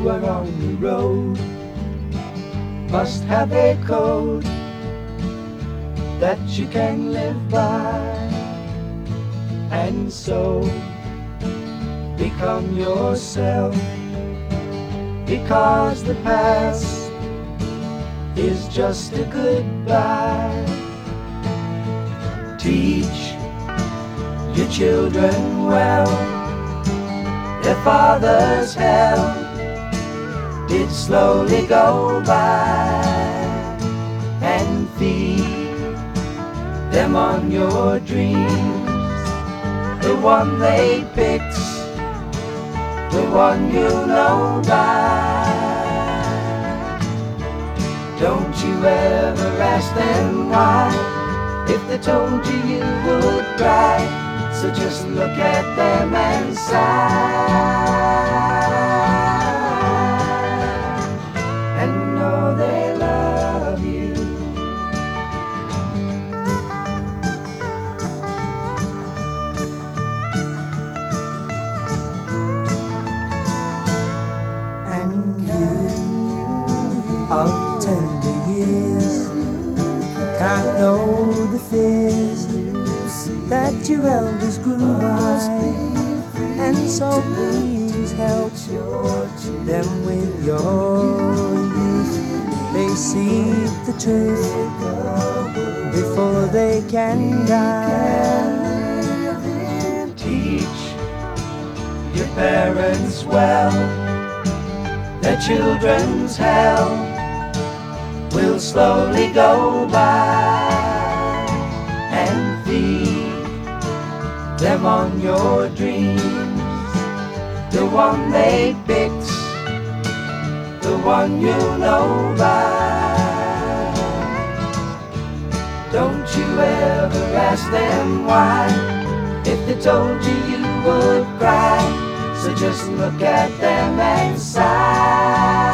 are on the road must have a code that you can live by, and so become yourself, because the past is just a goodbye. Teach your children well, their father's hell did slowly go by, and feed them on your dreams, the one they picked, the one you know by. Don't you ever ask them why, if they told you you would cry. So just look at them and sigh, and know they love you. And you of tender years can't know the fears that your elders grew by, and so please help them with your youth. They see the truth before they can die. Teach your parents well, their children's hell will slowly go by, and feed them on your dreams, the one they picked, the one you know by. Don't you ever ask them why, if they told you you would cry. So just look at them and sigh.